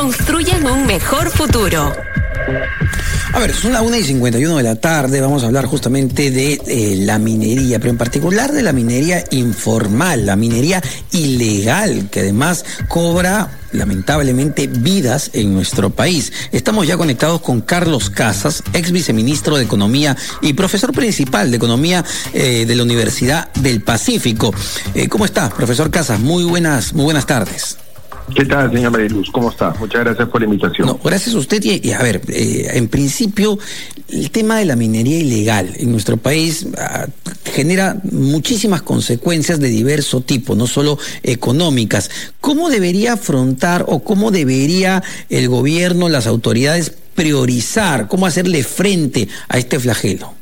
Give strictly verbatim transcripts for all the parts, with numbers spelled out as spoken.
construyan un mejor futuro. A ver, son las una y cincuenta y uno de la tarde, vamos a hablar justamente de eh, la minería, pero en particular de la minería informal, la minería ilegal, que además cobra lamentablemente vidas en nuestro país. Estamos ya conectados con Carlos Casas, ex viceministro de Economía y profesor principal de Economía eh, de la Universidad del Pacífico. Eh, ¿Cómo está, profesor Casas? Muy buenas, muy buenas tardes. ¿Qué tal, señor Mariluz? ¿Cómo está? Muchas gracias por la invitación. No, gracias a usted. Y, y a ver, eh, en principio, el tema de la minería ilegal en nuestro país uh, genera muchísimas consecuencias de diverso tipo, no solo económicas. ¿Cómo debería afrontar o cómo debería el gobierno, las autoridades priorizar, cómo hacerle frente a este flagelo?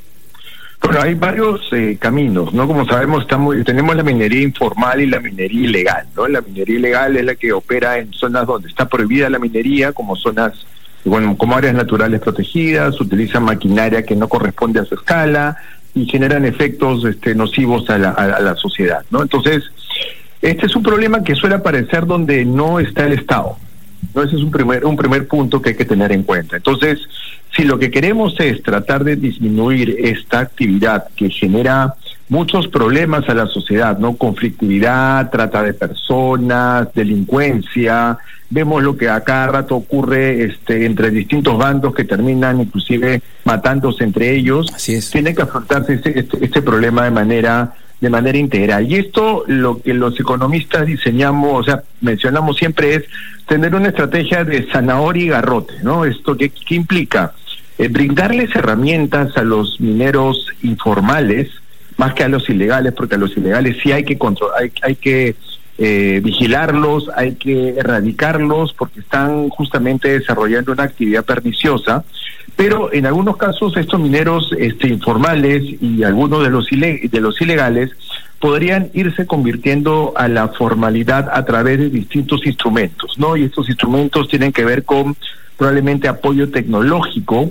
Bueno, hay varios eh, caminos, ¿no? Como sabemos, estamos, tenemos la minería informal y la minería ilegal, ¿no? La minería ilegal es la que opera en zonas donde está prohibida la minería, como zonas, bueno, como áreas naturales protegidas, utilizan maquinaria que no corresponde a su escala y generan efectos este, nocivos a la, a, a la sociedad, ¿no? Entonces, este es un problema que suele aparecer donde no está el Estado, ¿no? Ese es un primer, un primer punto que hay que tener en cuenta. Entonces, si lo que queremos es tratar de disminuir esta actividad que genera muchos problemas a la sociedad, ¿no? Conflictividad, trata de personas, delincuencia, vemos lo que a cada rato ocurre este, entre distintos bandos que terminan inclusive matándose entre ellos. Así es. Tiene que afrontarse este, este, este problema de manera de manera integral. Y esto lo que los economistas diseñamos, o sea, mencionamos siempre es tener una estrategia de zanahoria y garrote, ¿no? Esto qué, qué implica eh, brindarles herramientas a los mineros informales más que a los ilegales, porque a los ilegales sí hay que control, hay, hay que eh, vigilarlos, hay que erradicarlos porque están justamente desarrollando una actividad perniciosa. Pero en algunos casos estos mineros este, informales y algunos de los ile de los ilegales podrían irse convirtiendo a la formalidad a través de distintos instrumentos, ¿no? Y estos instrumentos tienen que ver con probablemente apoyo tecnológico,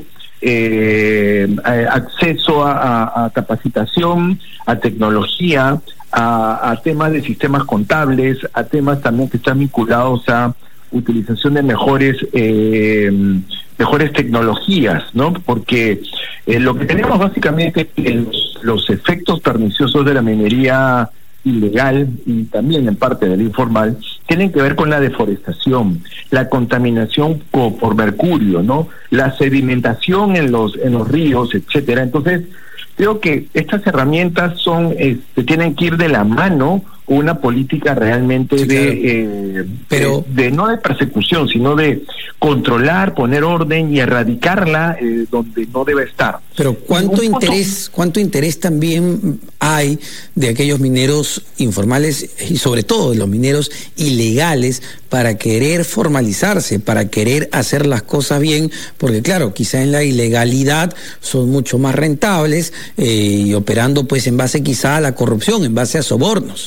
eh, acceso a, a, a capacitación, a tecnología, a, a temas de sistemas contables, a temas también que están vinculados a utilización de mejores eh, mejores tecnologías, ¿no? Porque eh, lo que tenemos básicamente es que los, los efectos perniciosos de la minería ilegal y también en parte del informal tienen que ver con la deforestación, la contaminación por, por mercurio, ¿no? La sedimentación en los en los ríos, etcétera. Entonces, creo que estas herramientas son este, tienen que ir de la mano con una política realmente sí, de, claro. eh, Pero... de, de no de persecución, sino de controlar, poner orden y erradicarla eh, donde no debe estar. Pero cuánto interés, cuánto interés también hay de aquellos mineros informales y sobre todo de los mineros ilegales para querer formalizarse, para querer hacer las cosas bien, porque claro, quizá en la ilegalidad son mucho más rentables eh, y operando pues en base quizá a la corrupción, en base a sobornos.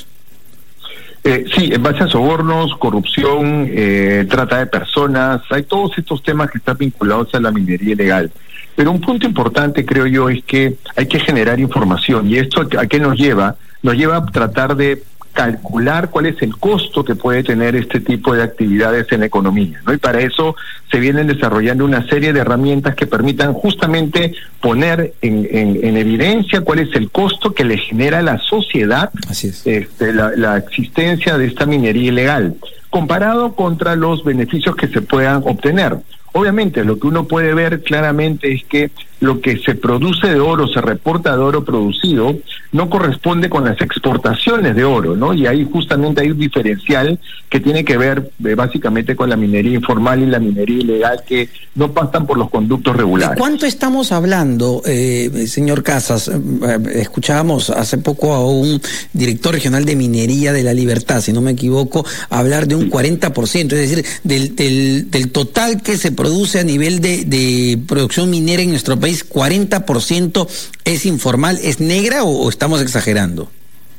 Eh, sí, en base a sobornos, corrupción, eh, trata de personas, hay todos estos temas que están vinculados a la minería ilegal. Pero un punto importante, creo yo, es que hay que generar información. ¿Y esto a qué nos lleva? Nos lleva a tratar de calcular cuál es el costo que puede tener este tipo de actividades en la economía, ¿no? Y para eso se vienen desarrollando una serie de herramientas que permitan justamente poner en, en, en evidencia cuál es el costo que le genera a la sociedad Así es. este, la, la existencia de esta minería ilegal, comparado contra los beneficios que se puedan obtener. Obviamente, lo que uno puede ver claramente es que lo que se produce de oro, se reporta de oro producido, no corresponde con las exportaciones de oro, ¿no? Y ahí justamente hay un diferencial que tiene que ver eh, básicamente con la minería informal y la minería ilegal que no pasan por los conductos regulares. ¿De cuánto estamos hablando, eh, señor Casas? Eh, escuchábamos hace poco a un director regional de Minería de la Libertad, si no me equivoco, hablar de un cuarenta por ciento, es decir, del, del, del total que se produce a nivel de, de producción minera en nuestro país, cuarenta por ciento es informal, ¿es negra o, o estamos exagerando?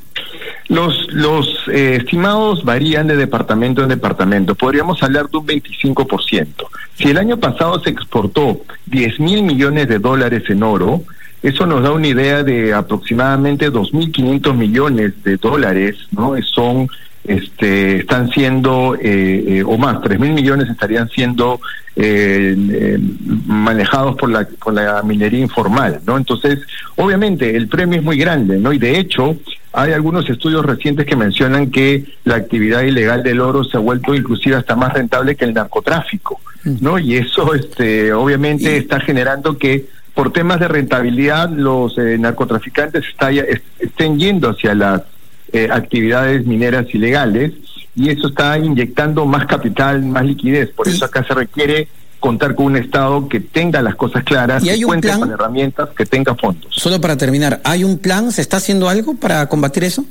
Los, los eh, estimados varían de departamento en departamento. Podríamos hablar de un veinticinco por ciento. Si el año pasado se exportó diez mil millones de dólares en oro, eso nos da una idea de aproximadamente dos mil quinientos millones de dólares, ¿no? Son este, están siendo, eh, eh, o más, tres mil millones estarían siendo eh, eh, manejados por la, por la minería informal, ¿no? Entonces, obviamente, el premio es muy grande, ¿no? Y de hecho, hay algunos estudios recientes que mencionan que la actividad ilegal del oro se ha vuelto inclusive hasta más rentable que el narcotráfico, ¿no? Y eso, este, obviamente, está generando que por temas de rentabilidad los eh, narcotraficantes está, est estén yendo hacia las eh, actividades mineras ilegales, y eso está inyectando más capital, más liquidez. Por eso acá se requiere contar con un Estado que tenga las cosas claras, que cuente plan? con herramientas, que tenga fondos. Solo para terminar, ¿hay un plan? ¿Se está haciendo algo para combatir eso?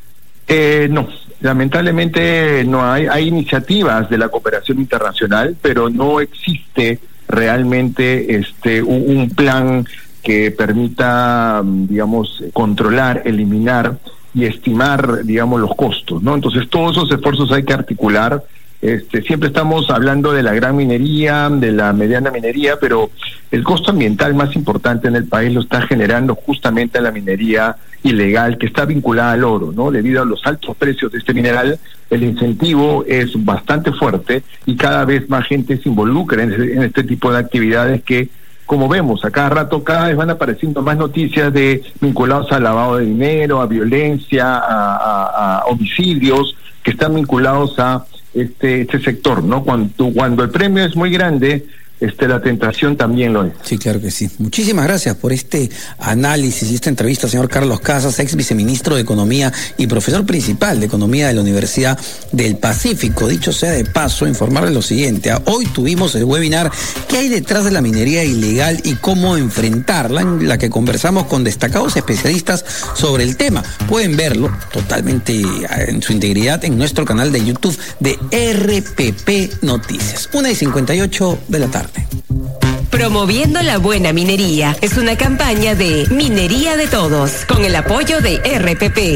Eh, no, lamentablemente no hay. Hay iniciativas de la cooperación internacional, pero no existe realmente este un, un plan que permita, digamos, controlar, eliminar y estimar, digamos, los costos, ¿no? Entonces todos esos esfuerzos hay que articular. Este, siempre estamos hablando de la gran minería, de la mediana minería, pero el costo ambiental más importante en el país lo está generando justamente la minería ilegal, que está vinculada al oro, ¿no? Debido a los altos precios de este mineral, el incentivo es bastante fuerte y cada vez más gente se involucra en, en este tipo de actividades que, como vemos, a cada rato, cada vez van apareciendo más noticias de vinculados al lavado de dinero, a violencia, a, a, a homicidios, que están vinculados a este este sector, ¿no? Cuando, cuando el premio es muy grande, este la tentación también lo es. Sí, claro que sí. Muchísimas gracias por este análisis y esta entrevista, señor Carlos Casas, ex viceministro de Economía y profesor principal de Economía de la Universidad del Pacífico. Dicho sea de paso, informarle lo siguiente. Hoy tuvimos el webinar ¿Qué hay detrás de la minería ilegal y cómo enfrentarla?, en la que conversamos con destacados especialistas sobre el tema. Pueden verlo totalmente en su integridad en nuestro canal de YouTube de R P P Noticias. una y cincuenta y ocho de la tarde. Promoviendo la buena minería es una campaña de Minería de Todos, con el apoyo de R P P.